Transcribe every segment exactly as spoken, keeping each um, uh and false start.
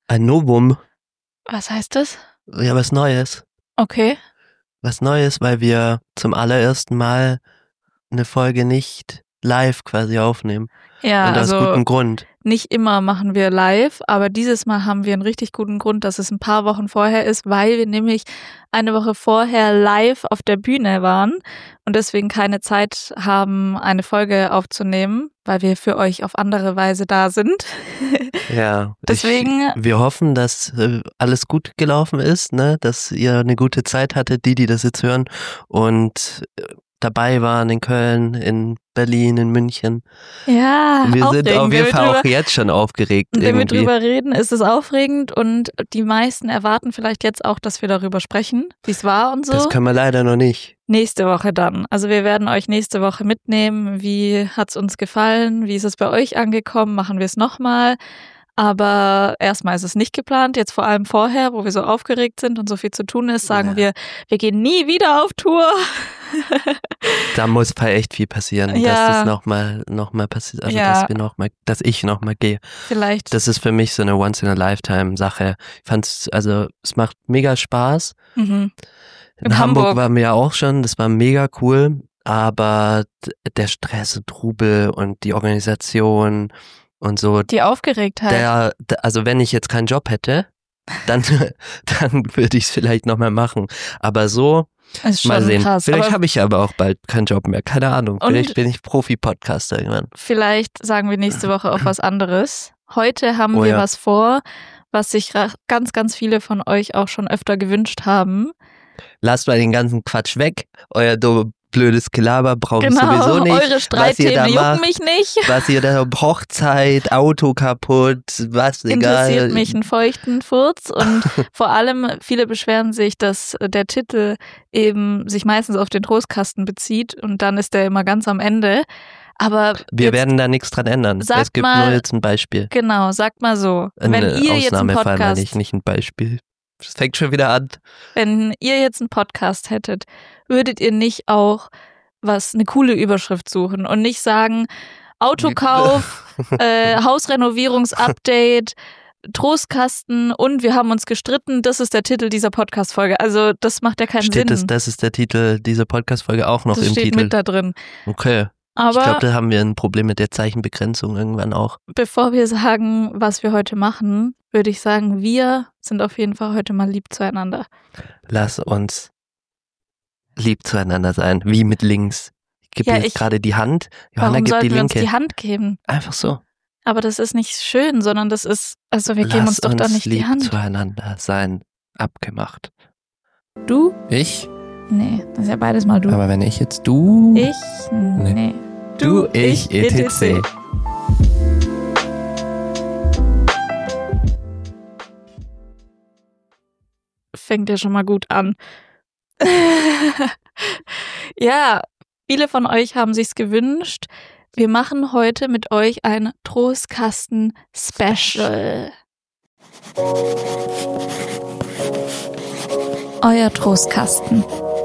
Ein Novum. Was heißt das? Ja, was Neues. Okay. Was Neues, weil wir zum allerersten Mal eine Folge nicht live quasi aufnehmen. Ja, Und aus also gutem Grund. nicht immer machen wir live, aber dieses Mal haben wir einen richtig guten Grund, dass es ein paar Wochen vorher ist, weil wir nämlich eine Woche vorher live auf der Bühne waren und deswegen keine Zeit haben, eine Folge aufzunehmen, weil wir für euch auf andere Weise da sind. Ja. Deswegen. Ich, wir hoffen, dass äh, alles gut gelaufen ist, ne, dass ihr eine gute Zeit hattet, die, die das jetzt hören und äh, dabei waren in Köln, in Berlin, in München. Ja, wir aufregend. sind auf jeden Fall drüber, auch jetzt schon aufgeregt. Wenn irgendwie. wir drüber reden, ist es aufregend und die meisten erwarten vielleicht jetzt auch, dass wir darüber sprechen, wie es war und so. Das können wir leider noch nicht. Nächste Woche dann. Also wir werden euch nächste Woche mitnehmen. Wie hat's uns gefallen? Wie ist es bei euch angekommen? Machen wir es nochmal? Aber erstmal ist es nicht geplant. Jetzt vor allem vorher, wo wir so aufgeregt sind und so viel zu tun ist, sagen ja. wir, wir gehen nie wieder auf Tour. Da muss echt viel passieren, ja. dass das nochmal noch mal passiert, also ja. dass wir noch mal, dass ich nochmal gehe. Vielleicht. Das ist für mich so eine Once-in-a-Lifetime-Sache. Ich fand's, also es macht mega Spaß. Mhm. In, In Hamburg, Hamburg waren wir ja auch schon, das war mega cool, aber der Stress und Trubel und die Organisation und so. Die Aufgeregtheit. Der, also wenn ich jetzt keinen Job hätte, dann, dann würde ich es vielleicht nochmal machen. Aber so, ist schon mal sehen. Krass. Vielleicht habe ich aber auch bald keinen Job mehr. Keine Ahnung. Vielleicht bin ich Profi-Podcaster irgendwann. Vielleicht sagen wir nächste Woche auch was anderes. Heute haben oh, wir ja. was vor, was sich ganz, ganz viele von euch auch schon öfter gewünscht haben. Lasst mal den ganzen Quatsch weg. Euer blödes Gelaber brauche genau, ich sowieso nicht. Eure Streitthemen jucken mich nicht. Was ihr da Hochzeit, Auto kaputt, was egal. Interessiert mich einen feuchten Furz und vor allem viele beschweren sich, dass der Titel eben sich meistens auf den Trostkasten bezieht und dann ist der immer ganz am Ende. Aber wir werden da nichts dran ändern. Es gibt mal, nur jetzt ein Beispiel. Genau, sagt mal so. Ein wenn ihr jetzt einen Podcast, meine ich, nicht ein Beispiel. Das fängt schon wieder an. Wenn ihr jetzt einen Podcast hättet, würdet ihr nicht auch was, eine coole Überschrift suchen und nicht sagen, Autokauf, äh, Hausrenovierungsupdate, Trostkasten und wir haben uns gestritten, das ist der Titel dieser Podcast-Folge. Also das macht ja keinen Steht Sinn. Es, das ist der Titel dieser Podcast-Folge auch noch das im steht Titel? mit da drin. Okay. Aber ich glaube, da haben wir ein Problem mit der Zeichenbegrenzung irgendwann auch. Bevor wir sagen, was wir heute machen, würde ich sagen, wir sind auf jeden Fall heute mal lieb zueinander. Lass uns lieb zueinander sein, wie mit links. Ich gebe ja, jetzt gerade die Hand. Johanna warum gibt sollten die wir uns linke. die Hand geben? Einfach so. Aber das ist nicht schön, sondern das ist, also wir Lass geben uns doch da nicht lieb die Hand. zueinander sein. Abgemacht. Du? Ich? Nee, das ist ja beides mal du. Aber wenn ich jetzt du... Ich? Nee. nee. Du, ich, et cetera. Fängt ja schon mal gut an. Ja, viele von euch haben sich's gewünscht. Wir machen heute mit euch ein Trostkasten-Special. Euer Trostkasten.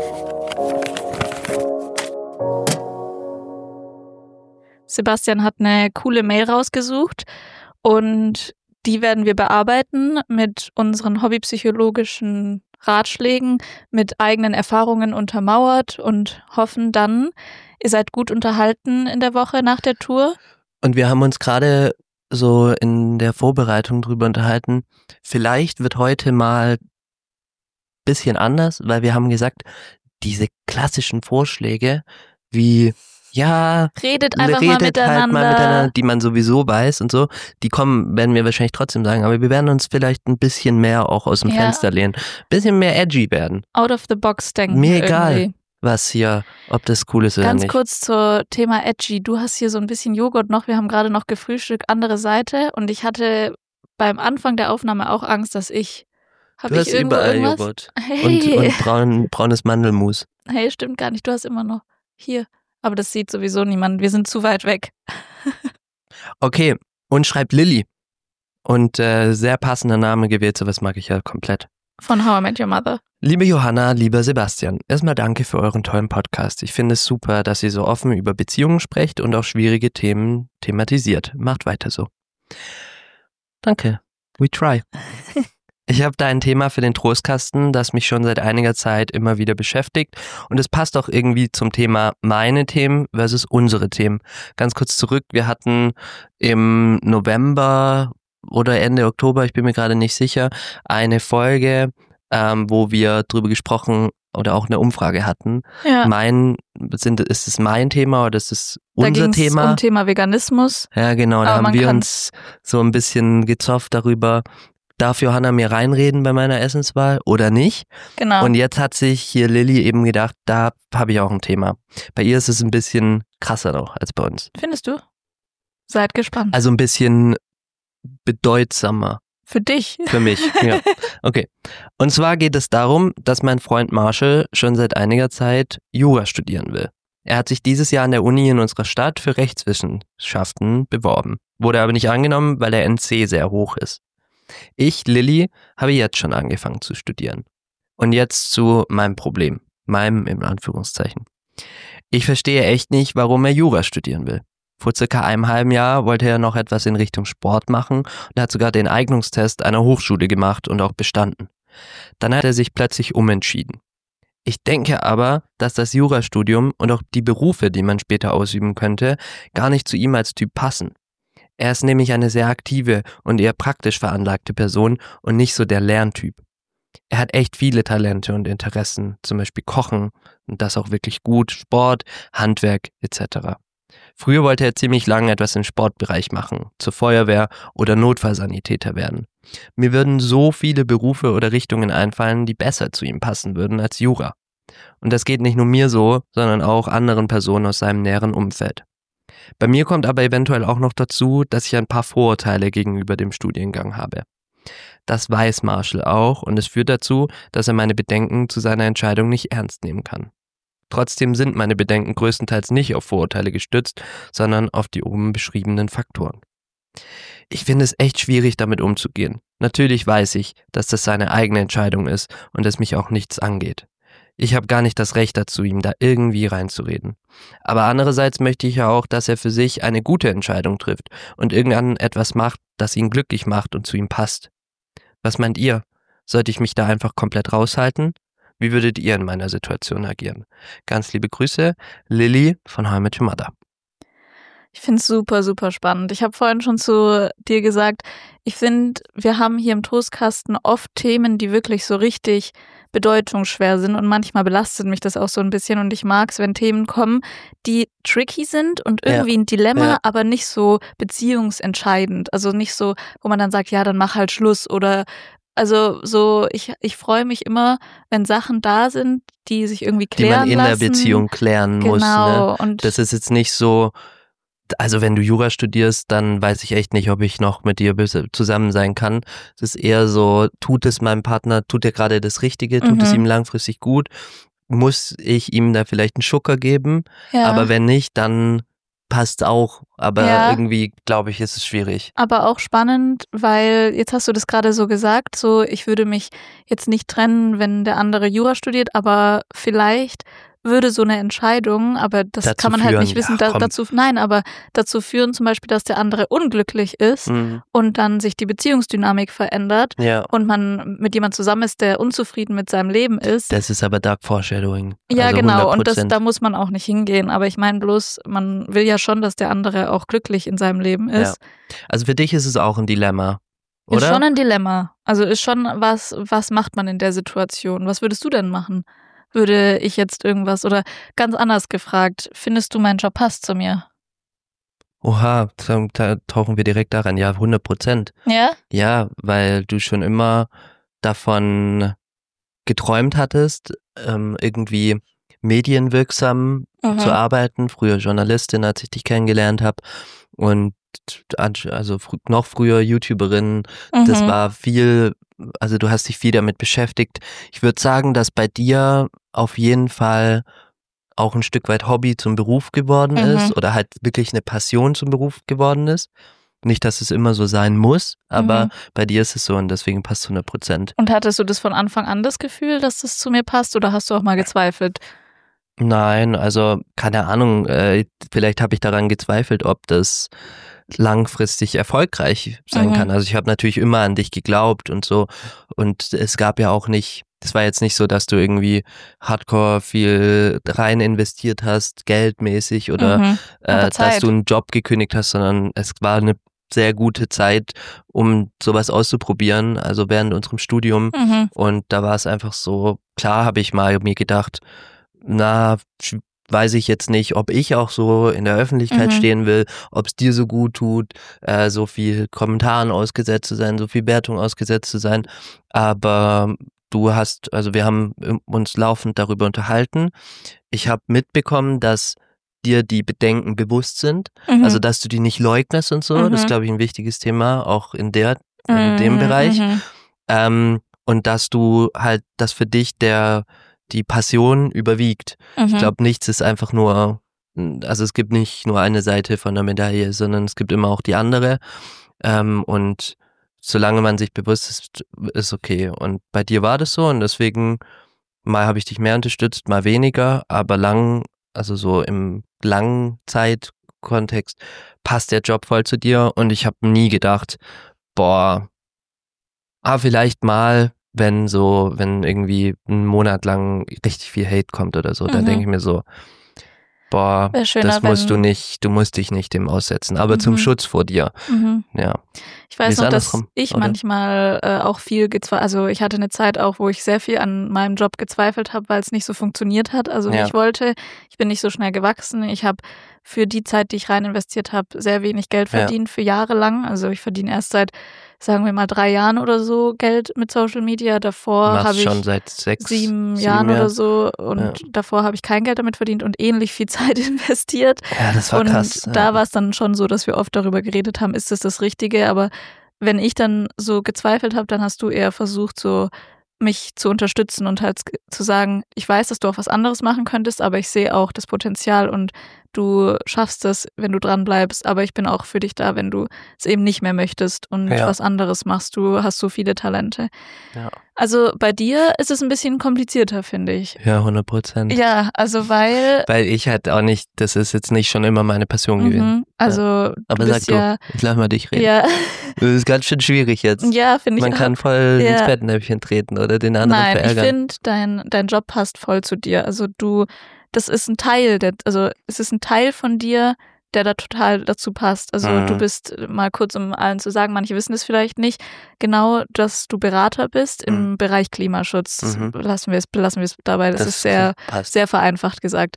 Sebastian hat eine coole Mail rausgesucht und die werden wir bearbeiten mit unseren hobbypsychologischen Ratschlägen, mit eigenen Erfahrungen untermauert und hoffen dann, ihr seid gut unterhalten in der Woche nach der Tour. Und wir haben uns gerade so in der Vorbereitung drüber unterhalten, vielleicht wird heute mal ein bisschen anders, weil wir haben gesagt, diese klassischen Vorschläge wie ja, redet einfach redet mal miteinander. Halt mal miteinander, die man sowieso weiß und so, die kommen, werden wir wahrscheinlich trotzdem sagen, aber wir werden uns vielleicht ein bisschen mehr auch aus dem ja. Fenster lehnen, ein bisschen mehr edgy werden. Out of the box denken. Mir egal, irgendwie. was hier, ob das cool ist oder Ganz nicht. Ganz kurz zum Thema edgy, du hast hier so ein bisschen Joghurt noch, wir haben gerade noch gefrühstückt, andere Seite und ich hatte beim Anfang der Aufnahme auch Angst, dass ich Hab du ich hast überall irgendwas? Joghurt hey. und, und braun, braunes Mandelmus. Hey, stimmt gar nicht, du hast immer noch hier. Aber das sieht sowieso niemand. Wir sind zu weit weg. Okay, und schreibt Lilly. Und äh, sehr passender Name gewählt, sowas mag ich ja komplett. Von How I Met Your Mother. Liebe Johanna, lieber Sebastian, erstmal danke für euren tollen Podcast. Ich finde es super, dass ihr so offen über Beziehungen sprecht und auch schwierige Themen thematisiert. Macht weiter so. Danke. We try. Ich habe da ein Thema für den Trostkasten, das mich schon seit einiger Zeit immer wieder beschäftigt und es passt auch irgendwie zum Thema meine Themen versus unsere Themen. Ganz kurz zurück, wir hatten im November oder Ende Oktober, ich bin mir gerade nicht sicher, eine Folge, ähm, wo wir drüber gesprochen oder auch eine Umfrage hatten. Ja. Mein, sind, ist es mein Thema oder ist es Da unser ging's Thema? um Thema Veganismus. Ja, genau, da Aber haben man wir kann's- uns so ein bisschen gezofft darüber, darf Johanna mir reinreden bei meiner Essenswahl oder nicht? Genau. Und jetzt hat sich hier Lilly eben gedacht, da habe ich auch ein Thema. Bei ihr ist es ein bisschen krasser noch als bei uns. Findest du? Seid gespannt. Also ein bisschen bedeutsamer Für dich. für mich. Ja. Okay. Und zwar geht es darum, dass mein Freund Marshall schon seit einiger Zeit Jura studieren will. Er hat sich dieses Jahr an der Uni in unserer Stadt für Rechtswissenschaften beworben, wurde aber nicht angenommen, weil der N C sehr hoch ist. Ich, Lilly, habe jetzt schon angefangen zu studieren. Und jetzt zu meinem Problem. Meinem, in Anführungszeichen. Ich verstehe echt nicht, warum er Jura studieren will. Vor circa einem halben Jahr wollte er noch etwas in Richtung Sport machen und hat sogar den Eignungstest einer Hochschule gemacht und auch bestanden. Dann hat er sich plötzlich umentschieden. Ich denke aber, dass das Jurastudium und auch die Berufe, die man später ausüben könnte, gar nicht zu ihm als Typ passen. Er ist nämlich eine sehr aktive und eher praktisch veranlagte Person und nicht so der Lerntyp. Er hat echt viele Talente und Interessen, zum Beispiel Kochen und das auch wirklich gut, Sport, Handwerk et cetera. Früher wollte er ziemlich lange etwas im Sportbereich machen, zur Feuerwehr oder Notfallsanitäter werden. Mir würden so viele Berufe oder Richtungen einfallen, die besser zu ihm passen würden als Jura. Und das geht nicht nur mir so, sondern auch anderen Personen aus seinem näheren Umfeld. Bei mir kommt aber eventuell auch noch dazu, dass ich ein paar Vorurteile gegenüber dem Studiengang habe. Das weiß Marshall auch und es führt dazu, dass er meine Bedenken zu seiner Entscheidung nicht ernst nehmen kann. Trotzdem sind meine Bedenken größtenteils nicht auf Vorurteile gestützt, sondern auf die oben beschriebenen Faktoren. Ich finde es echt schwierig, damit umzugehen. Natürlich weiß ich, dass das seine eigene Entscheidung ist und es mich auch nichts angeht. Ich habe gar nicht das Recht dazu, ihm da irgendwie reinzureden. Aber andererseits möchte ich ja auch, dass er für sich eine gute Entscheidung trifft und irgendwann etwas macht, das ihn glücklich macht und zu ihm passt. Was meint ihr? Sollte ich mich da einfach komplett raushalten? Wie würdet ihr in meiner Situation agieren? Ganz liebe Grüße, Lilly von How I Met Your Mother. Ich finde es super, super spannend. Ich habe vorhin schon zu dir gesagt, ich finde, wir haben hier im Trostkasten oft Themen, die wirklich so richtig bedeutungsschwer sind und manchmal belastet mich das auch so ein bisschen und ich mag es, wenn Themen kommen, die tricky sind und irgendwie Ja. ein Dilemma, Ja. aber nicht so beziehungsentscheidend. Also nicht so, wo man dann sagt, ja, dann mach halt Schluss oder also so, ich, ich freue mich immer, wenn Sachen da sind, die sich irgendwie Die klären man in lassen. der Beziehung klären muss. Genau. Ne? Und Das ist jetzt nicht so, also wenn du Jura studierst, dann weiß ich echt nicht, ob ich noch mit dir bis- zusammen sein kann. Es ist eher so, tut es meinem Partner, tut er gerade das Richtige, tut Mhm. es ihm langfristig gut, muss ich ihm da vielleicht einen Schucker geben, ja. aber wenn nicht, dann passt auch, aber Ja. irgendwie, glaube ich, ist es schwierig. Aber auch spannend, weil jetzt hast du das gerade so gesagt, so ich würde mich jetzt nicht trennen, wenn der andere Jura studiert, aber vielleicht würde so eine Entscheidung, aber das Dazu kann man halt führen, nicht wissen, ja, da, komm. dazu, nein, aber dazu führen zum Beispiel, dass der andere unglücklich ist Mhm. und dann sich die Beziehungsdynamik verändert Ja, und man mit jemand zusammen ist, der unzufrieden mit seinem Leben ist. das ist aber Dark Foreshadowing. Ja, also genau. hundert Und das, Prozent. da muss man auch nicht hingehen. Aber ich meine bloß, man will ja schon, dass der andere auch glücklich in seinem Leben ist. Also für dich ist es auch ein Dilemma, Ist oder? schon ein Dilemma. Also ist schon was, was macht man in der Situation? Was würdest du denn machen? Würde ich jetzt irgendwas oder ganz anders gefragt, findest du, mein Job passt zu mir? Oha, da, da tauchen wir direkt daran. Ja, hundert Prozent. Ja? Ja, weil du schon immer davon geträumt hattest, ähm, irgendwie medienwirksam Mhm. zu arbeiten. Früher Journalistin, als ich dich kennengelernt habe. Und an- also fr- noch früher YouTuberin. Das Mhm. war viel, also du hast dich viel damit beschäftigt. Ich würde sagen, dass bei dir auf jeden Fall auch ein Stück weit Hobby zum Beruf geworden Mhm. ist oder halt wirklich eine Passion zum Beruf geworden ist. Nicht, dass es immer so sein muss, aber Mhm. bei dir ist es so und deswegen passt es hundert Prozent. Und hattest du das von Anfang an das Gefühl, dass das zu mir passt oder hast du auch mal gezweifelt? Nein, also keine Ahnung, äh, vielleicht habe ich daran gezweifelt, ob das langfristig erfolgreich sein Mhm. kann. Also ich habe natürlich immer an dich geglaubt und so und es gab ja auch nicht, das war jetzt nicht so, dass du irgendwie hardcore viel rein investiert hast, geldmäßig oder Mhm. Aber äh, dass Zeit. du einen Job gekündigt hast, sondern es war eine sehr gute Zeit, um sowas auszuprobieren, also während unserem Studium. Mhm. Und da war es einfach so, klar habe ich mal mir gedacht, na, sch- weiß ich jetzt nicht, ob ich auch so in der Öffentlichkeit Mhm. stehen will, ob es dir so gut tut, äh, so viel Kommentaren ausgesetzt zu sein, so viel Wertung ausgesetzt zu sein. Aber du hast, also wir haben uns laufend darüber unterhalten. Ich habe mitbekommen, dass dir die Bedenken bewusst sind, Mhm. also dass du die nicht leugnest und so. Das ist, Mhm. glaube ich, ein wichtiges Thema, auch in der, in dem Mhm. Bereich. Mhm. Ähm, und dass du halt, dass für dich der die Passion überwiegt. Ich Mhm. glaube, nichts ist einfach nur, also es gibt nicht nur eine Seite von der Medaille, sondern es gibt immer auch die andere. Ähm, und solange man sich bewusst ist, ist okay. Und bei dir war das so und deswegen mal habe ich dich mehr unterstützt, mal weniger, aber lang, also so im langen Zeitkontext passt der Job voll zu dir und ich habe nie gedacht, boah, ah, vielleicht mal, wenn so, wenn irgendwie einen Monat lang richtig viel Hate kommt oder so, dann Mhm. denke ich mir so, boah, Wäre schöner, das musst du wenn- nicht, du musst dich nicht dem aussetzen, aber zum Mhm. Schutz vor dir, Mhm. ja. Ich Wie weiß ist noch, dass andersrum, ich oder? manchmal äh, auch viel gezweifelt, also ich hatte eine Zeit auch, wo ich sehr viel an meinem Job gezweifelt habe, weil es nicht so funktioniert hat, also wie Ja. ich wollte. Ich bin nicht so schnell gewachsen. Ich habe für die Zeit, die ich rein investiert habe, sehr wenig Geld Ja. verdient für Jahre lang. Also ich verdiene erst seit, sagen wir mal, drei Jahren oder so Geld mit Social Media. Davor Machst habe ich schon seit sechs, sieben, sieben Jahren Jahren. oder so und Ja. davor habe ich kein Geld damit verdient und ähnlich viel Zeit investiert. Ja, das war und krass. da Ja. war es dann schon so, dass wir oft darüber geredet haben, ist das das Richtige? Aber wenn ich dann so gezweifelt habe, dann hast du eher versucht, so mich zu unterstützen und halt zu sagen, ich weiß, dass du auch was anderes machen könntest, aber ich sehe auch das Potenzial und du schaffst es, wenn du dran bleibst, aber ich bin auch für dich da, wenn du es eben nicht mehr möchtest und Ja. was anderes machst. Du hast so viele Talente. Ja. Also bei dir ist es ein bisschen komplizierter, finde ich. Ja, hundert Prozent. Ja, also weil, Weil ich halt auch nicht, das ist jetzt nicht schon immer meine Passion gewesen. mhm, also Aber du sag bist du, ja, ich lass mal dich reden. ja, Das ist ganz schön schwierig jetzt. ja, finde ich Man auch. kann voll Ja. ins Fettnäpfchen treten oder den anderen Nein, ich verärgern. finde, dein, dein Job passt voll zu dir. Also du, das ist ein Teil, der, also es ist ein Teil von dir, der da total dazu passt. Also Mhm. du bist, mal kurz um allen zu sagen, manche wissen es vielleicht nicht, genau, dass du Berater bist im Mhm. Bereich Klimaschutz. Mhm. Lassen wir es, belassen wir es dabei. Das, Das ist sehr, passt. sehr vereinfacht gesagt.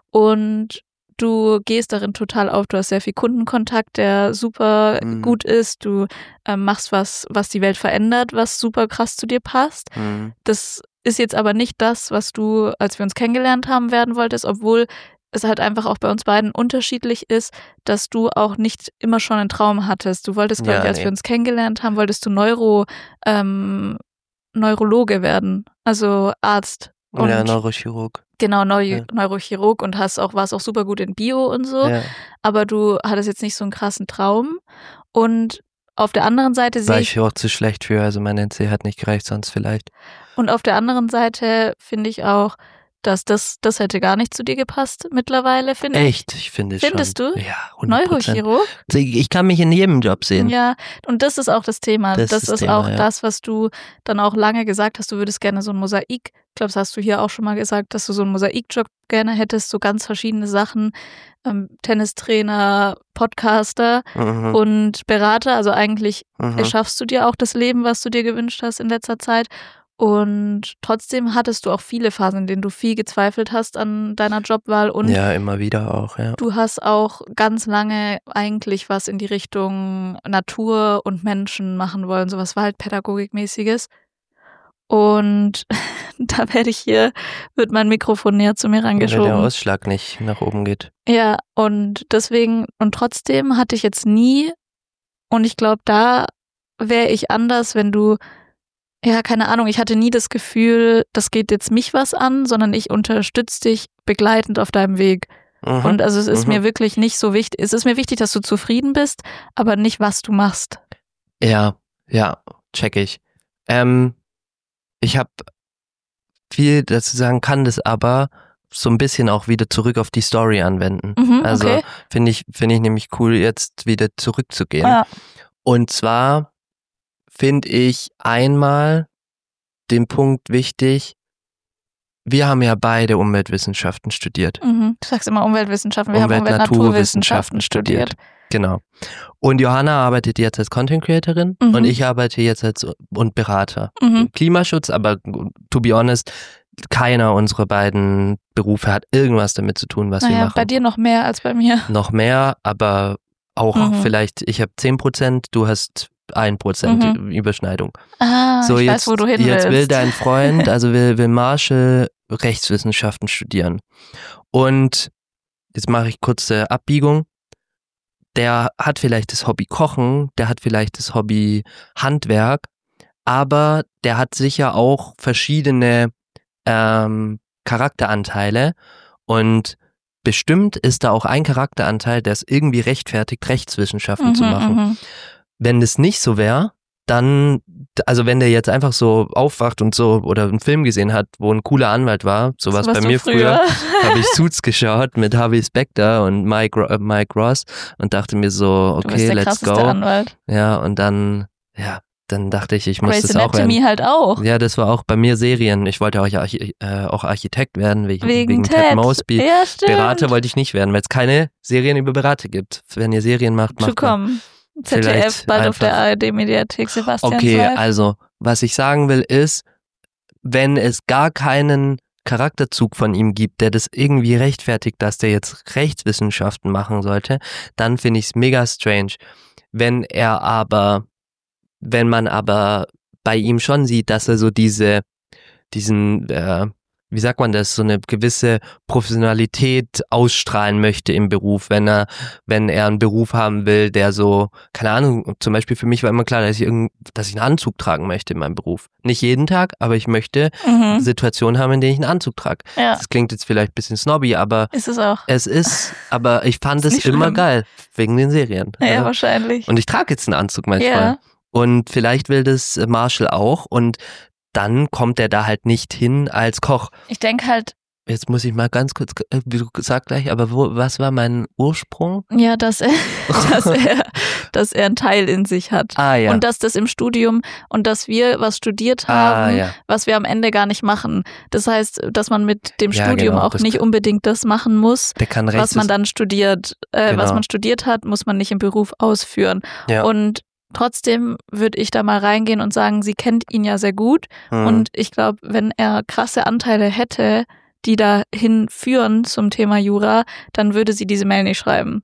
Und du gehst darin total auf. Du hast sehr viel Kundenkontakt, der super Mhm. gut ist. Du ähm, machst was, was die Welt verändert, was super krass zu dir passt. Mhm. Das ist jetzt aber nicht das, was du, als wir uns kennengelernt haben, werden wolltest, obwohl es halt einfach auch bei uns beiden unterschiedlich ist, dass du auch nicht immer schon einen Traum hattest. Du wolltest, glaube Ja, ich, als nee. wir uns kennengelernt haben, wolltest du Neuro, ähm, Neurologe werden, also Arzt. Und Ja, Neurochirurg. genau, Neu Ja. Neurochirurg und hast auch, warst auch super gut in Bio und so, Ja. aber du hattest jetzt nicht so einen krassen Traum. Und auf der anderen Seite War sehe ich, ich auch zu schlecht für, also mein N C hat nicht gereicht, sonst vielleicht. und auf der anderen Seite finde ich auch, dass das, das hätte gar nicht zu dir gepasst mittlerweile, finde ich. Echt, ich finde schon. Findest du? Ja, hundert Prozent. Neurochirurg? Ich kann mich in jedem Job sehen. Ja, und das ist auch das Thema. Das Das, ist das ist Thema, auch ja. das, was du dann auch lange gesagt hast, du würdest gerne so ein Mosaik, ich glaube, das hast du hier auch schon mal gesagt, dass du so einen Mosaikjob gerne hättest, so ganz verschiedene Sachen, ähm, Tennistrainer, Podcaster Mhm. und Berater, also eigentlich Mhm. erschaffst du dir auch das Leben, was du dir gewünscht hast in letzter Zeit. Und trotzdem hattest du auch viele Phasen, in denen du viel gezweifelt hast an deiner Jobwahl und Ja, immer wieder auch, ja. du hast auch ganz lange eigentlich was in die Richtung Natur und Menschen machen wollen, sowas Waldpädagogikmäßiges. Und da werde ich hier, wird mein Mikrofon näher zu mir Wenn der rangeschoben. Ausschlag nicht nach oben geht. Ja, und deswegen, und trotzdem hatte ich jetzt nie, und ich glaube, da wäre ich anders, wenn du, ja, keine Ahnung, ich hatte nie das Gefühl, das geht jetzt mich was an, sondern ich unterstütze dich begleitend auf deinem Weg. Mhm. Und also es ist Mhm. mir wirklich nicht so wichtig, es ist mir wichtig, dass du zufrieden bist, aber nicht, was du machst. Ja, ja, check ich. Ähm, ich habe viel dazu sagen, kann das aber so ein bisschen auch wieder zurück auf die Story anwenden. Mhm, also okay. finde ich, finde ich nämlich cool, jetzt wieder zurückzugehen. Ja. Und zwar finde ich einmal den Punkt wichtig, wir haben ja beide Umweltwissenschaften studiert. Mhm. Du sagst immer Umweltwissenschaften, wir Umwelt- haben Umwelt-Naturwissenschaften Naturwissenschaften studiert. Genau. Und Johanna arbeitet jetzt als Content Creatorin Mhm. und ich arbeite jetzt als und Berater. Mhm. Klimaschutz, aber to be honest, keiner unserer beiden Berufe hat irgendwas damit zu tun, was wir Naja, machen. bei dir noch mehr als bei mir. Noch mehr, aber auch Mhm. vielleicht, ich habe zehn Prozent, du hast ein Prozent Mhm. Überschneidung. Ah, So, ich jetzt, weiß, wo du hin jetzt will willst. dein Freund, also will, will Marshall Rechtswissenschaften studieren. Und jetzt mache ich kurze Abbiegung. Der hat vielleicht das Hobby Kochen, der hat vielleicht das Hobby Handwerk, aber der hat sicher auch verschiedene ähm, Charakteranteile und bestimmt ist da auch ein Charakteranteil, der es irgendwie rechtfertigt, Rechtswissenschaften Mhm, zu machen. mhm. Wenn das nicht so wäre, dann, also wenn der jetzt einfach so aufwacht und so oder einen Film gesehen hat, wo ein cooler Anwalt war, sowas So warst bei du mir früher, früher. habe ich Suits geschaut mit Harvey Specter und Mike, Ro- äh, Mike Ross und dachte mir so, Du bist okay, der let's krasseste go. Anwalt. Ja, und dann, ja, dann dachte ich, ich muss Grey's das auch werden. Anatomy halt auch. Ja, das war auch bei mir Serien. Ich wollte auch, Archi- äh, auch Architekt werden, wegen, Wegen, wegen Ted Ted. Mosby. Ja, stimmt. Berater wollte ich nicht werden, weil es keine Serien über Berater gibt. Wenn ihr Serien macht, Zu macht mal. kommen. Z D F, Vielleicht bald auf der einfach- A R D-Mediathek, Sebastian Okay, Live. also, was ich sagen will ist, wenn es gar keinen Charakterzug von ihm gibt, der das irgendwie rechtfertigt, dass der jetzt Rechtswissenschaften machen sollte, dann finde ich es mega strange. Wenn er aber, wenn man aber bei ihm schon sieht, dass er so diese, diesen, äh, wie sagt man das, so eine gewisse Professionalität ausstrahlen möchte im Beruf, wenn er, wenn er einen Beruf haben will, der so, keine Ahnung, zum Beispiel für mich war immer klar, dass ich, irgend, dass ich einen Anzug tragen möchte in meinem Beruf. Nicht jeden Tag, aber ich möchte Mhm. Situationen haben, in denen ich einen Anzug trage. Ja, Das klingt jetzt vielleicht ein bisschen snobby, aber ist es auch. es ist, aber ich fand Ist es nicht immer schlimm. geil, wegen den Serien. Ja, Also, wahrscheinlich. und ich trage jetzt einen Anzug manchmal. Ja. Und vielleicht will das Marshall auch und dann kommt er da halt nicht hin als Koch. Ich denke halt, Jetzt muss ich mal ganz kurz, äh, wie du sagst gleich, aber wo, was war mein Ursprung? ja, dass er, dass er, dass er einen Teil in sich hat. Ah ja, Und dass das im Studium und dass wir was studiert ah haben, ja, was wir am Ende gar nicht machen. Das heißt, dass man mit dem Ja, Studium genau, auch das nicht kann- unbedingt das machen muss, der kann was rechts. man dann studiert. Äh, Was Genau. man studiert hat, muss man nicht im Beruf ausführen. Ja. Und trotzdem würde ich da mal reingehen und sagen, sie kennt ihn ja sehr gut. hm. Und ich glaube, wenn er krasse Anteile hätte, die dahin führen zum Thema Jura, dann würde sie diese Mail nicht schreiben.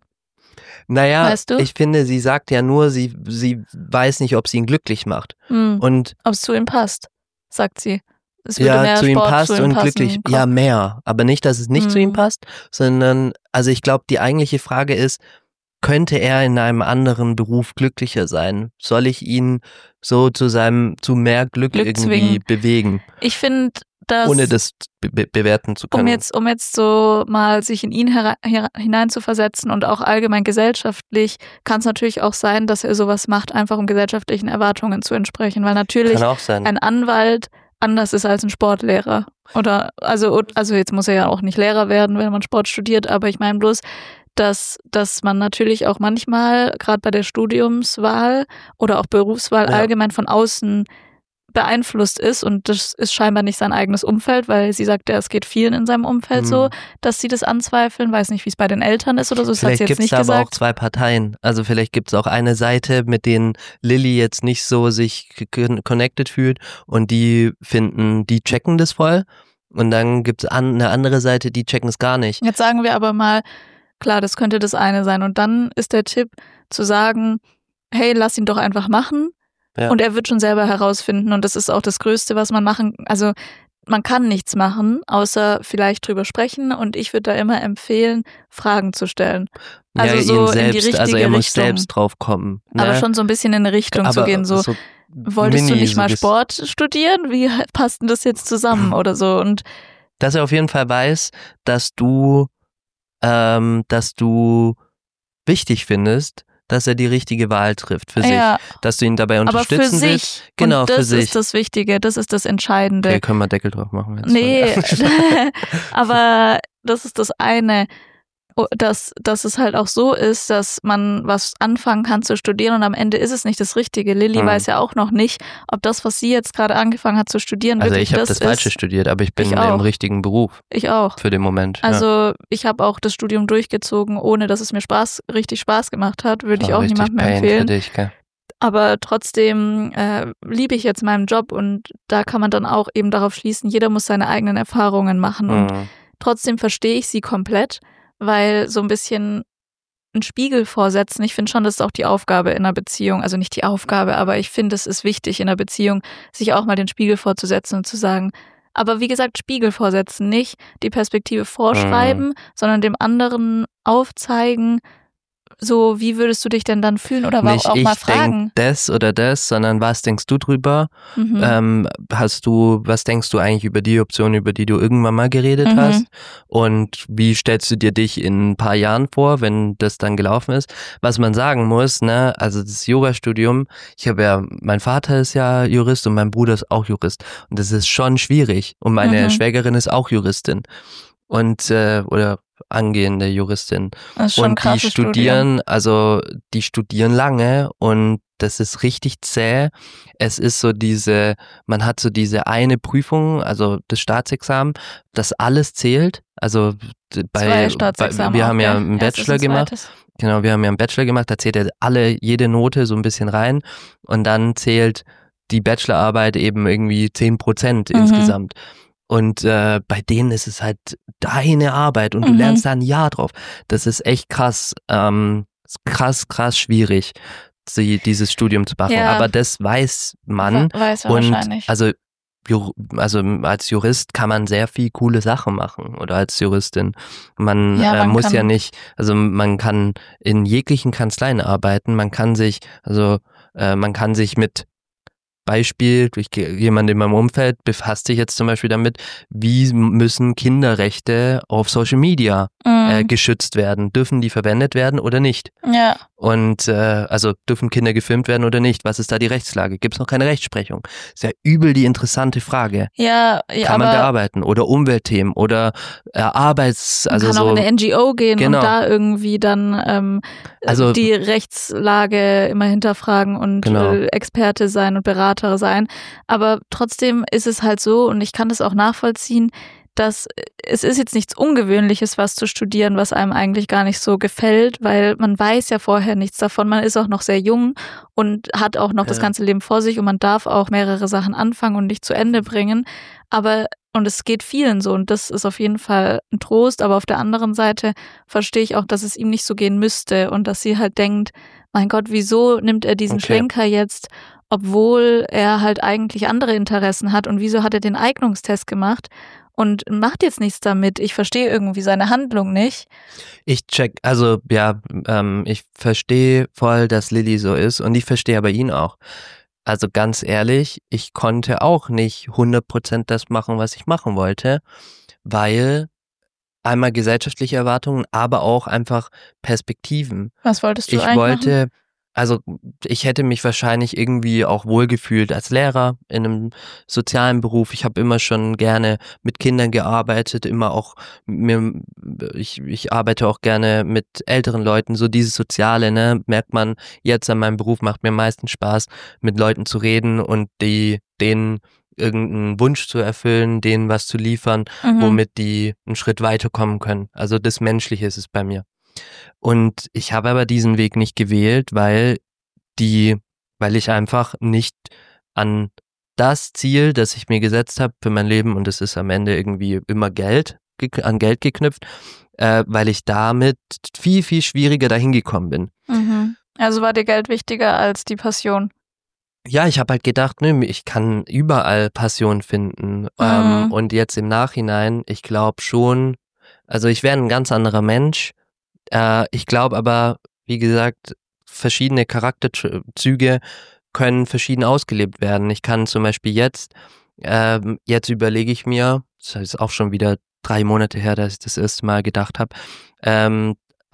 Naja, weißt du? ich finde, sie sagt ja nur, sie, sie weiß nicht, ob sie ihn glücklich macht. Hm. Und Ob es zu ihm passt, sagt sie. Es würde ja, mehr zu ihm Sport passt zu ihm und passen. glücklich. Koch. Ja, mehr. Aber nicht, dass es nicht zu ihm Mhm. passt, sondern, also ich glaube, die eigentliche Frage ist, könnte er in einem anderen Beruf glücklicher sein? Soll ich ihn so zu seinem, zu mehr Glück, Glück irgendwie zwingen. bewegen, Ich finde, dass ohne das be be bewerten zu können? um jetzt, um jetzt so mal sich in ihn hera- her- hineinzuversetzen und auch allgemein gesellschaftlich, kann es natürlich auch sein, dass er sowas macht, einfach um gesellschaftlichen Erwartungen zu entsprechen, weil natürlich Kann auch sein. ein Anwalt anders ist als ein Sportlehrer. Oder, also, also jetzt muss er ja auch nicht Lehrer werden, wenn man Sport studiert, aber ich meine bloß, dass, dass man natürlich auch manchmal, gerade bei der Studiumswahl oder auch Berufswahl Ja. allgemein von außen beeinflusst ist und das ist scheinbar nicht sein eigenes Umfeld, weil sie sagt ja, es geht vielen in seinem Umfeld Mhm. so, dass sie das anzweifeln, weiß nicht, wie es bei den Eltern ist oder so, das hat Vielleicht sie jetzt gibt es nicht da aber auch gesagt. zwei Parteien. Also vielleicht gibt es auch eine Seite, mit denen Lilly jetzt nicht so sich c- connected fühlt und die finden, die checken das voll. Und dann gibt es an, eine andere Seite, die checken es gar nicht. Jetzt sagen wir aber mal, klar, das könnte das eine sein und dann ist der Tipp zu sagen, hey, lass ihn doch einfach machen. Ja. Und er wird schon selber herausfinden und das ist auch das Größte, was man machen, also man kann nichts machen, außer vielleicht drüber sprechen und ich würde da immer empfehlen, Fragen zu stellen. Also ja, so ihn in die selbst, richtige also er muss Richtung. selbst drauf kommen. Aber ne? schon so ein bisschen in eine Richtung zu Aber gehen, so, wolltest mini, du nicht so mal bis- Sport studieren? Wie passt denn das jetzt zusammen oder so? Und Dass er auf jeden Fall weiß, dass du, ähm, dass du wichtig findest, dass er die richtige Wahl trifft für Ja. sich. Dass du ihn dabei Aber unterstützen für willst. sich. Genau, und das für sich. ist das Wichtige, das ist das Entscheidende. Okay, können wir Deckel drauf machen jetzt. Nee, aber das ist das eine, dass, dass es halt auch so ist, dass man was anfangen kann zu studieren und am Ende ist es nicht das Richtige. Lilly Hm. weiß ja auch noch nicht, ob das, was sie jetzt gerade angefangen hat zu studieren, Also wirklich ich habe das das Falsche ist. studiert, aber ich bin Ich im auch. richtigen Beruf Ich auch. für den Moment. ja. Also ich habe auch das Studium durchgezogen, ohne dass es mir Spaß, richtig Spaß gemacht hat, würde ich War auch richtig niemandem Pain empfehlen. für dich, gell? Aber trotzdem äh, liebe ich jetzt meinen Job und da kann man dann auch eben darauf schließen, jeder muss seine eigenen Erfahrungen machen und Mhm. trotzdem verstehe ich sie komplett, weil so ein bisschen einen Spiegel vorsetzen, ich finde schon, das ist auch die Aufgabe in einer Beziehung, also nicht die Aufgabe, aber ich finde, es ist wichtig in einer Beziehung, sich auch mal den Spiegel vorzusetzen und zu sagen, aber wie gesagt, Spiegel vorsetzen, nicht die Perspektive vorschreiben, sondern dem anderen aufzeigen, so, wie würdest du dich denn dann fühlen oder Nicht auch ich mal denk fragen. das oder das, sondern was denkst du drüber? Mhm. Ähm, hast du, was denkst du eigentlich über die Option, über die du irgendwann mal geredet Mhm. hast? Und wie stellst du dir dich in ein paar Jahren vor, wenn das dann gelaufen ist? Was man sagen muss, ne, also das Jurastudium, ich habe ja, mein Vater ist ja Jurist und mein Bruder ist auch Jurist. Und das ist schon schwierig. Und meine Mhm. Schwägerin ist auch Juristin. Und, äh, oder angehende Juristin. Das ist schon ein Und die krasses Studium. studieren, also die studieren lange und das ist richtig zäh. Es ist so diese, man hat so diese eine Prüfung, also das Staatsexamen, das alles zählt. Also d- bei, Zwei bei Staatsexamen wir auch, haben ja gell? einen Erstes Bachelor und gemacht. zweites. Genau, wir haben ja einen Bachelor gemacht, da zählt ja alle, jede Note so ein bisschen rein und dann zählt die Bachelorarbeit eben irgendwie zehn Prozent Mhm. insgesamt. Und äh, bei denen ist es halt deine Arbeit und du Mhm. lernst da ein Jahr drauf. Das ist echt krass, ähm, krass, krass schwierig, sie, dieses Studium zu machen. Ja. Aber das weiß man. We- Weiß er Und wahrscheinlich. also, Ju- also als Jurist kann man sehr viel coole Sachen machen oder als Juristin. Man, Ja, äh, man muss kann- ja nicht, also man kann in jeglichen Kanzleien arbeiten, man kann sich, also äh, man kann sich mit Beispiel, durch ge- jemand in meinem Umfeld befasst sich jetzt zum Beispiel damit, wie müssen Kinderrechte auf Social Media äh, Mhm. geschützt werden? Dürfen die verwendet werden oder nicht? Ja, Und äh, also dürfen Kinder gefilmt werden oder nicht? Was ist da die Rechtslage? Gibt es noch keine Rechtsprechung? Ist ja übel die interessante Frage. ja, ja, Kann man aber bearbeiten? Oder Umweltthemen oder äh, Arbeits... man Also kann auch so, in eine N G O gehen Genau. und da irgendwie dann ähm, Also- die Rechtslage immer hinterfragen und Genau. äh, Experte sein und Berater sein. Aber trotzdem ist es halt so, und ich kann das auch nachvollziehen, dass es ist jetzt nichts Ungewöhnliches, was zu studieren, was einem eigentlich gar nicht so gefällt, weil man weiß ja vorher nichts davon. Man ist auch noch sehr jung und hat auch noch das Ja. ganze Leben vor sich und man darf auch mehrere Sachen anfangen und nicht zu Ende bringen. Aber, und es geht vielen so und das ist auf jeden Fall ein Trost, aber auf der anderen Seite verstehe ich auch, dass es ihm nicht so gehen müsste und dass sie halt denkt, mein Gott, wieso nimmt er diesen Okay. Schlenker jetzt, obwohl er halt eigentlich andere Interessen hat und wieso hat er den Eignungstest gemacht und macht jetzt nichts damit. Ich verstehe irgendwie seine Handlung nicht. Ich check, also ja, ähm, ich verstehe voll, dass Lilly so ist und ich verstehe aber ihn auch. Also ganz ehrlich, ich konnte auch nicht hundert Prozent das machen, was ich machen wollte, weil einmal gesellschaftliche Erwartungen, aber auch einfach Perspektiven. Was wolltest du Ich eigentlich wollte, machen? also ich hätte mich wahrscheinlich irgendwie auch wohlgefühlt als Lehrer in einem sozialen Beruf. Ich habe immer schon gerne mit Kindern gearbeitet, immer auch mir, ich, ich arbeite auch gerne mit älteren Leuten. So dieses Soziale, ne, merkt man jetzt an meinem Beruf, macht mir am meisten Spaß, mit Leuten zu reden und die denen irgendeinen Wunsch zu erfüllen, denen was zu liefern, Mhm. womit die einen Schritt weiterkommen können. Also das Menschliche ist es bei mir. Und ich habe aber diesen Weg nicht gewählt, weil die, weil ich einfach nicht an das Ziel, das ich mir gesetzt habe für mein Leben, und das ist am Ende irgendwie immer Geld, ge- an Geld geknüpft, äh, weil ich damit viel, viel schwieriger dahin gekommen bin. Mhm. Also war dir Geld wichtiger als die Passion? Ja, ich habe halt gedacht, ne, ich kann überall Passion finden. Mhm. Ähm, und jetzt im Nachhinein, ich glaube schon, also ich wäre ein ganz anderer Mensch. Äh, ich glaube aber, wie gesagt, verschiedene Charakterzüge können verschieden ausgelebt werden. Ich kann zum Beispiel jetzt, ähm, jetzt überlege ich mir, das ist auch schon wieder drei Monate her, dass ich das erste Mal gedacht habe, ähm,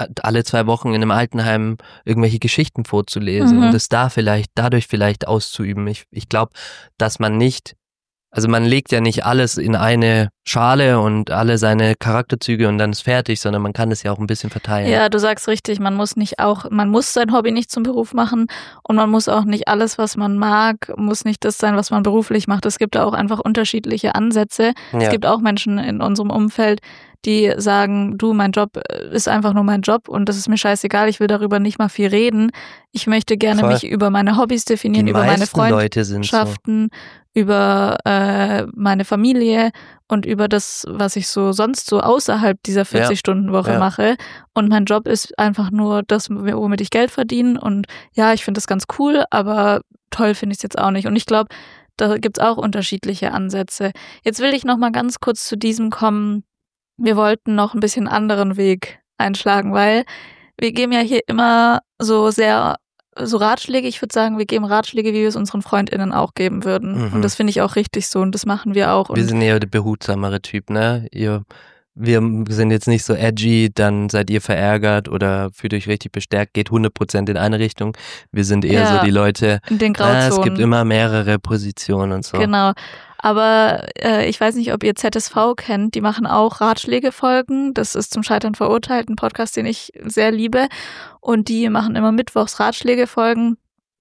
alle zwei Wochen in einem Altenheim irgendwelche Geschichten vorzulesen Mhm. und es da vielleicht, dadurch vielleicht auszuüben. Ich, ich glaube, dass man nicht, also man legt ja nicht alles in eine Schale und alle seine Charakterzüge und dann ist fertig, sondern man kann es ja auch ein bisschen verteilen. Ja, du sagst richtig, man muss nicht auch, man muss sein Hobby nicht zum Beruf machen und man muss auch nicht alles, was man mag, muss nicht das sein, was man beruflich macht. Es gibt da auch einfach unterschiedliche Ansätze. Ja. Es gibt auch Menschen in unserem Umfeld, die sagen, du, mein Job ist einfach nur mein Job und das ist mir scheißegal, ich will darüber nicht mal viel reden. Ich möchte gerne Voll. mich über meine Hobbys definieren, Die über meine meisten Leute sind so. Freundschaften, über äh, meine Familie und über das, was ich so sonst so außerhalb dieser vierzig-Stunden-Woche Ja. mache. Und mein Job ist einfach nur das, womit ich Geld verdiene. Und ja, ich finde das ganz cool, aber toll finde ich es jetzt auch nicht. Und ich glaube, da gibt's auch unterschiedliche Ansätze. Jetzt will ich noch mal ganz kurz zu diesem kommen. Wir wollten noch ein bisschen anderen Weg einschlagen, weil wir geben ja hier immer so sehr so Ratschläge. Ich würde sagen, wir geben Ratschläge, wie wir es unseren FreundInnen auch geben würden. Mhm. Und das finde ich auch richtig so und das machen wir auch. Und Wir sind eher der behutsamere Typ, ne? Ihr, wir sind jetzt nicht so edgy, dann seid ihr verärgert oder fühlt euch richtig bestärkt, geht hundert Prozent in eine Richtung. Wir sind eher Ja, so die Leute, in den ah, Grauzonen. es gibt immer mehrere Positionen und so. Genau. Aber äh, ich weiß nicht, ob ihr Z S V kennt, die machen auch Ratschlägefolgen. Das ist zum Scheitern verurteilt, ein Podcast, den ich sehr liebe. Und die machen immer mittwochs Ratschlägefolgen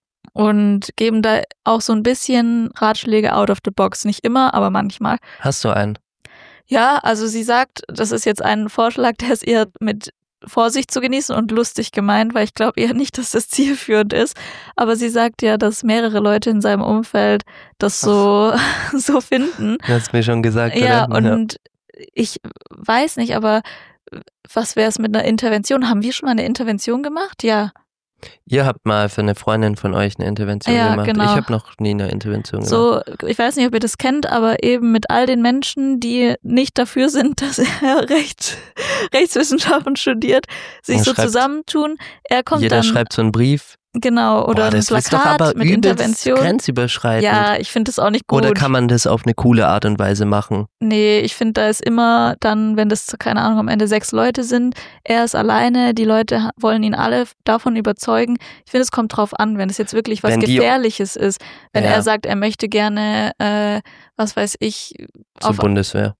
und geben da auch so ein bisschen Ratschläge out of the box. Nicht immer, aber manchmal. Hast du einen? Ja, also sie sagt, das ist jetzt ein Vorschlag, der ist eher mit Vorsicht zu genießen und lustig gemeint, weil ich glaube eher nicht, dass das zielführend ist. Aber sie sagt ja, dass mehrere Leute in seinem Umfeld das so, so finden. Du hast mir schon gesagt, Ja, oder? und ich weiß nicht, aber was wäre es mit einer Intervention? Haben wir schon mal eine Intervention gemacht? Ja. Ihr habt mal für eine Freundin von euch eine Intervention Ja, gemacht. genau. Ich habe noch nie eine Intervention gemacht. So, ich weiß nicht, ob ihr das kennt, aber eben mit all den Menschen, die nicht dafür sind, dass er Rechts, Rechtswissenschaften studiert, sich Und so schreibt- zusammentun. Er kommt Jeder dann, schreibt so einen Brief. genau, oder Boah, ein das ist doch Plakat aber mit übelst Intervention. grenzüberschreitend. Ja, ich finde das auch nicht gut. Oder kann man das auf eine coole Art und Weise machen? Nee, ich finde, da ist immer dann, wenn das, keine Ahnung, am Ende sechs Leute sind, er ist alleine, die Leute ha- wollen ihn alle davon überzeugen. Ich finde, es kommt drauf an, wenn es jetzt wirklich was Wenn die- Gefährliches ist. Wenn Ja. er sagt, er möchte gerne, äh, was weiß ich, Zur auf, Bundeswehr.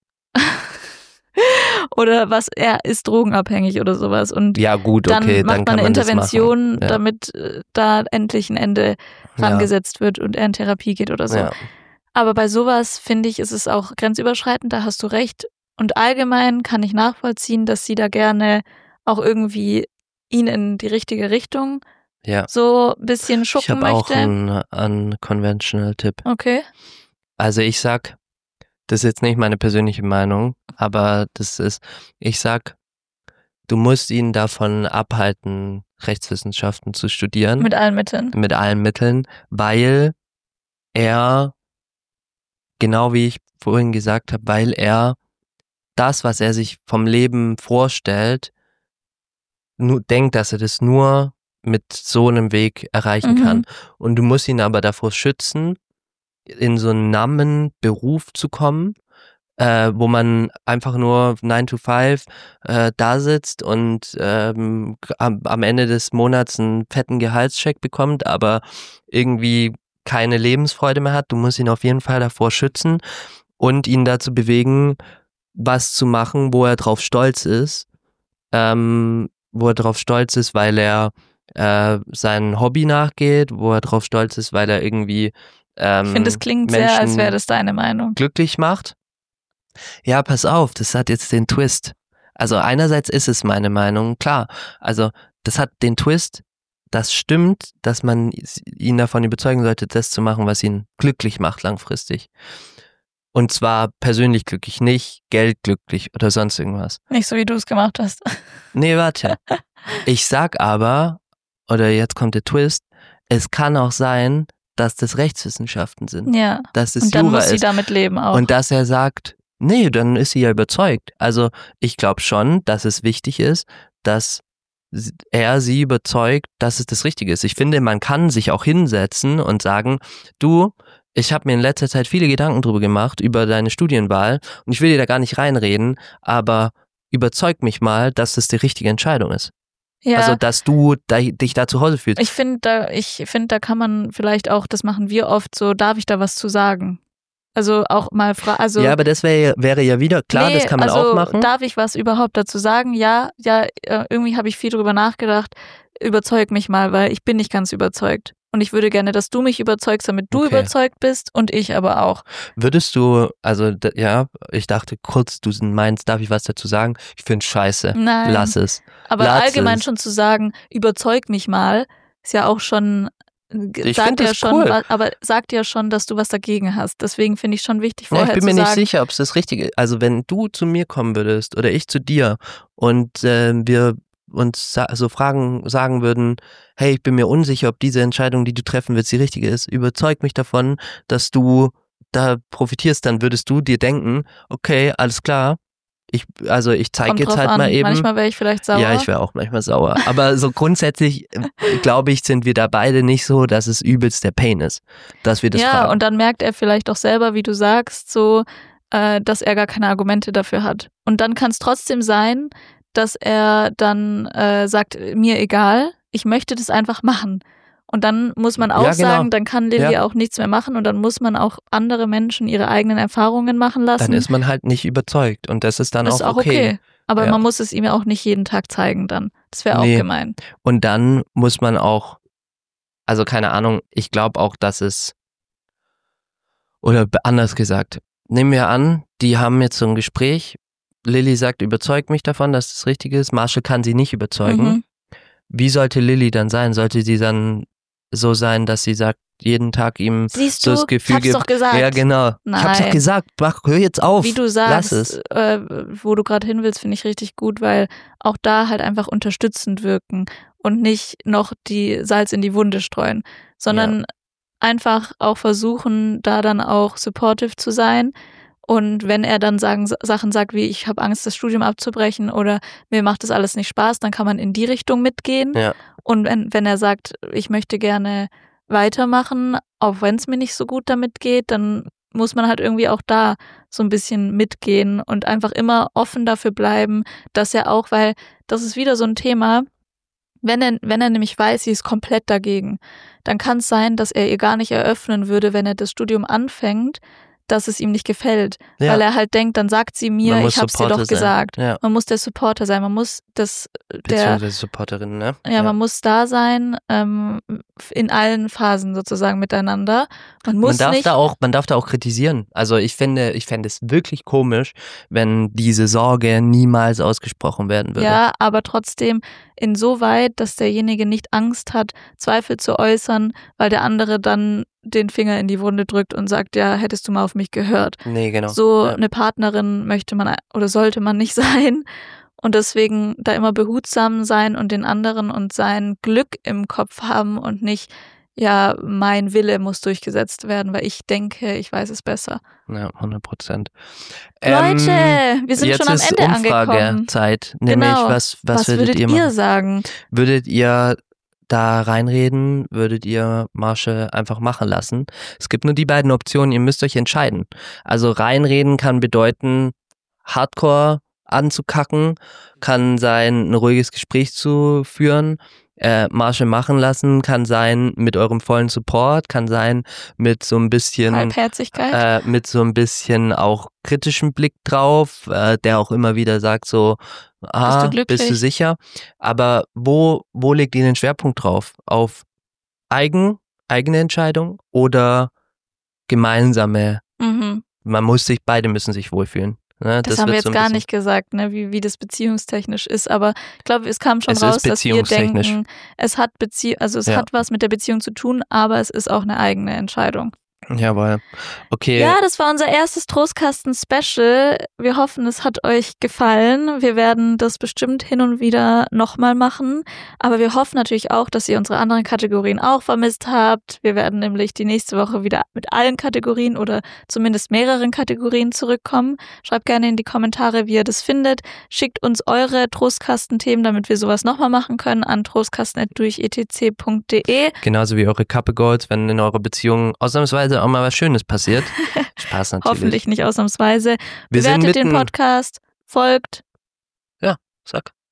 oder was, er ist drogenabhängig oder sowas. Und Ja gut, dann okay, macht dann man kann eine man das Intervention, machen. Ja. damit äh, da endlich ein Ende rangesetzt wird und er in Therapie geht oder so. Ja. Aber bei sowas, finde ich, ist es auch grenzüberschreitend, da hast du recht. Und allgemein kann ich nachvollziehen, dass sie da gerne auch irgendwie ihn in die richtige Richtung Ja. so ein bisschen Ich schuppen habe auch möchte. einen unconventional-Tipp. Okay. Also ich sag, das ist jetzt nicht meine persönliche Meinung, aber das ist, ich sag, du musst ihn davon abhalten, Rechtswissenschaften zu studieren. Mit allen Mitteln. mit allen Mitteln, weil er, genau wie ich vorhin gesagt habe, weil er das, was er sich vom Leben vorstellt, nur denkt, dass er das nur mit so einem Weg erreichen Mhm. kann. Und du musst ihn aber davor schützen, in so einen nammen Beruf zu kommen, äh, wo man einfach nur nine to five äh, da sitzt und ähm, am, am Ende des Monats einen fetten Gehaltscheck bekommt, aber irgendwie keine Lebensfreude mehr hat. Du musst ihn auf jeden Fall davor schützen und ihn dazu bewegen, was zu machen, wo er drauf stolz ist, ähm, wo er drauf stolz ist, weil er äh, sein Hobby nachgeht, wo er drauf stolz ist, weil er irgendwie ähm, Ich finde, es klingt Menschen sehr, als wäre das deine Meinung. glücklich macht. Ja, pass auf, das hat jetzt den Twist. Also einerseits ist es meine Meinung, klar. Also das hat den Twist, das stimmt, dass man ihn davon überzeugen sollte, das zu machen, was ihn glücklich macht langfristig. Und zwar persönlich glücklich, nicht geldglücklich oder sonst irgendwas. Nicht so, wie du es gemacht hast. Nee, warte. Ich sag aber, oder jetzt kommt der Twist, es kann auch sein, dass das Rechtswissenschaften sind, Ja. dass es Und dann Jura muss sie ist. damit leben auch. Und dass er sagt, nee, dann ist sie ja überzeugt. Also ich glaube schon, dass es wichtig ist, dass er sie überzeugt, dass es das Richtige ist. Ich finde, man kann sich auch hinsetzen und sagen, du, ich habe mir in letzter Zeit viele Gedanken drüber gemacht, über deine Studienwahl und ich will dir da gar nicht reinreden, aber überzeug mich mal, dass das die richtige Entscheidung ist. Ja. Also, dass du da, dich da zu Hause fühlst. Ich finde, da, ich finde, da kann man vielleicht auch, das machen wir oft so, darf ich da was zu sagen? Also auch mal fragen. Also, ja, aber das wär, wäre ja wieder, klar, nee, das kann man also auch machen. Darf ich was überhaupt dazu sagen? Ja, ja, irgendwie habe ich viel drüber nachgedacht. Überzeug mich mal, weil ich bin nicht ganz überzeugt. Und ich würde gerne, dass du mich überzeugst, damit du Okay. überzeugt bist und ich aber auch. Würdest du, also d- ja, ich dachte kurz, du meinst, darf ich was dazu sagen? Ich finde scheiße. Nein. Lass es. Aber Lass allgemein es. schon zu sagen, überzeug mich mal, ist ja auch schon, Ich sagt find ja das schon, cool. wa- aber sagt ja schon, dass du was dagegen hast. Deswegen finde ich schon wichtig, vorher Ja, ich bin zu mir nicht sagen, sicher, ob es das Richtige ist. Also wenn du zu mir kommen würdest oder ich zu dir und äh, wir uns sa- so Fragen sagen würden, hey, ich bin mir unsicher, ob diese Entscheidung, die du treffen willst, die richtige ist. Überzeug mich davon, dass du da profitierst. Dann würdest du dir denken, okay, alles klar. Ich, also ich zeige kommt jetzt drauf halt an. mal eben. Manchmal wäre ich vielleicht sauer. Ja, ich wäre auch manchmal sauer. Aber so grundsätzlich, äh, glaube ich, sind wir da beide nicht so, dass es übelst der Pain ist, dass wir das ja, fragen. und dann merkt er vielleicht auch selber, wie du sagst, so, äh, dass er gar keine Argumente dafür hat. Und dann kann es trotzdem sein, dass er dann äh, sagt, mir egal, ich möchte das einfach machen. Und dann muss man auch Ja, genau. sagen, dann kann Lilly Ja. auch nichts mehr machen und dann muss man auch andere Menschen ihre eigenen Erfahrungen machen lassen. Dann ist man halt nicht überzeugt und das ist dann ist auch auch okay. Aber Ja. man muss es ihm ja auch nicht jeden Tag zeigen dann. Das wäre auch Nee. gemein. Und dann muss man auch, also keine Ahnung, ich glaube auch, dass es, oder be- anders gesagt, nehmen wir an, die haben jetzt so ein Gespräch, Lilly sagt, überzeugt mich davon, dass das Richtige ist, Marshall kann sie nicht überzeugen. Mhm. Wie sollte Lilly dann sein? Sollte sie dann so sein, dass sie sagt, jeden Tag ihm Siehst so du, das Gefühl ich hab's doch gesagt. Ja, genau. Ich hab's doch Nein. gesagt, mach, hör jetzt auf. Wie du Lass sagst, es. äh, wo du gerade hin willst, finde ich richtig gut, weil auch da halt einfach unterstützend wirken und nicht noch die Salz in die Wunde streuen, sondern einfach auch versuchen, da dann auch supportive zu sein. Und wenn er dann sagen, Sachen sagt wie, ich habe Angst, das Studium abzubrechen oder mir macht das alles nicht Spaß, dann kann man in die Richtung mitgehen. Ja. Und wenn, wenn er sagt, ich möchte gerne weitermachen, auch wenn es mir nicht so gut damit geht, dann muss man halt irgendwie auch da so ein bisschen mitgehen und einfach immer offen dafür bleiben, dass er auch, weil das ist wieder so ein Thema, wenn er, wenn er nämlich weiß, sie ist komplett dagegen, dann kann es sein, dass er ihr gar nicht eröffnen würde, wenn er das Studium anfängt, dass es ihm nicht gefällt, Ja. weil er halt denkt, dann sagt sie mir, Man muss ich hab's dir Supporter doch sein. gesagt. Ja. Man muss der Supporter sein, man muss das, der, Beziehungsweise Supporterin, ne? ja, man muss da sein, ähm, in allen Phasen sozusagen miteinander. Man muss man darf nicht, da auch, man darf da auch kritisieren. Also ich finde, ich fände es wirklich komisch, wenn diese Sorge niemals ausgesprochen werden würde. ja, aber trotzdem insoweit, dass derjenige nicht Angst hat, Zweifel zu äußern, weil der andere dann den Finger in die Wunde drückt und sagt, ja, hättest du mal auf mich gehört. Nee, genau. So ja. eine Partnerin möchte man oder sollte man nicht sein. Und deswegen da immer behutsam sein und den anderen und sein Glück im Kopf haben und nicht, ja, mein Wille muss durchgesetzt werden, weil ich denke, ich weiß es besser. Ja, hundert Prozent. Leute, wir sind jetzt schon am ist Ende angekommen. Umfragezeit. Nämlich, Genau. was, was, Was würdet, würdet ihr ihr machen? sagen? Würdet ihr da reinreden? Würdet ihr Marshall einfach machen lassen? Es gibt nur die beiden Optionen, ihr müsst euch entscheiden. Also reinreden kann bedeuten, Hardcore anzukacken, kann sein, ein ruhiges Gespräch zu führen. Äh, Marshall machen lassen kann sein mit eurem vollen Support, kann sein mit so ein bisschen Halbherzigkeit? äh, mit so ein bisschen auch kritischem Blick drauf, äh, der auch immer wieder sagt so, ah, Bist du glücklich? bist du sicher? Aber wo wo legt ihr den Schwerpunkt drauf? Auf eigen eigene Entscheidung oder gemeinsame? Mhm. Man muss sich, beide müssen sich wohlfühlen. Ne? Das, haben wir wird jetzt so ein gar bisschen- nicht gesagt, ne, wie, wie das beziehungstechnisch ist, aber ich glaube, es kam schon Es ist raus, dass wir beziehungstechnisch. denken, es hat Bezie- also es Ja. hat was mit der Beziehung zu tun, aber es ist auch eine eigene Entscheidung. Jawohl. Okay. Ja, das war unser erstes Trostkasten-Special. Wir hoffen, es hat euch gefallen. Wir werden das bestimmt hin und wieder nochmal machen. Aber wir hoffen natürlich auch, dass ihr unsere anderen Kategorien auch vermisst habt. Wir werden nämlich die nächste Woche wieder mit allen Kategorien oder zumindest mehreren Kategorien zurückkommen. Schreibt gerne in die Kommentare, wie ihr das findet. Schickt uns eure Trostkasten-Themen, damit wir sowas nochmal machen können, an trostkasten at durch e t c punkt d e. Genauso wie eure Couple Goals, wenn in eurer Beziehung ausnahmsweise auch mal was Schönes passiert. Spaß natürlich. Hoffentlich nicht ausnahmsweise. Wir sind Bewertet den mitten- Podcast, folgt. Sag.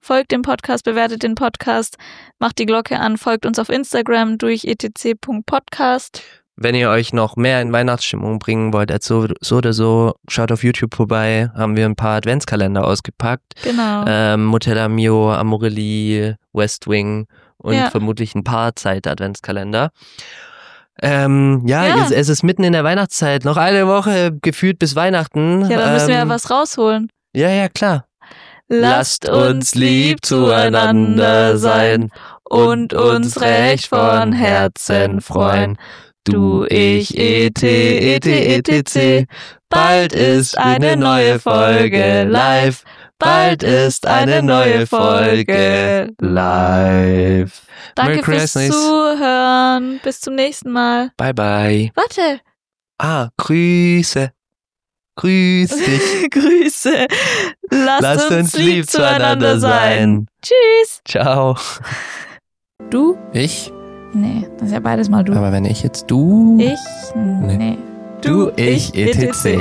folgt dem Podcast, bewertet den Podcast, macht die Glocke an, folgt uns auf Instagram durch e t c punkt podcast. Wenn ihr euch noch mehr in Weihnachtsstimmung bringen wollt, als so, so oder so, schaut auf YouTube vorbei, haben wir ein paar Adventskalender ausgepackt. Genau. Ähm, Motel Mio, Amorelie, West Wing und Ja. vermutlich ein paar Zeit-Adventskalender. Ähm, ja, Ja. Es, es ist mitten in der Weihnachtszeit, noch eine Woche gefühlt bis Weihnachten. Ja, dann müssen wir ja Ähm, was rausholen. Ja, ja, klar. Lasst uns lieb zueinander sein und uns recht von Herzen freuen. Du, ich, et, et, et, bald ist eine neue Folge live. Bald ist eine neue Folge live. Danke Merry fürs Christmas. Zuhören. Bis zum nächsten Mal. Bye, bye. Warte. Ah, Grüße. Grüß dich. Grüße. Lasst, Lasst uns lieb zueinander sein. Tschüss. Ciao. Du? Ich? Nee, das ist ja beides mal du. Aber wenn ich jetzt du... Ich? Nee. Du, ich, et cetera.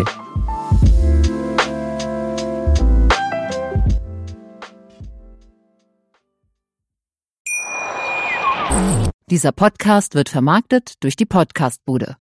Dieser Podcast wird vermarktet durch die Podcastbude.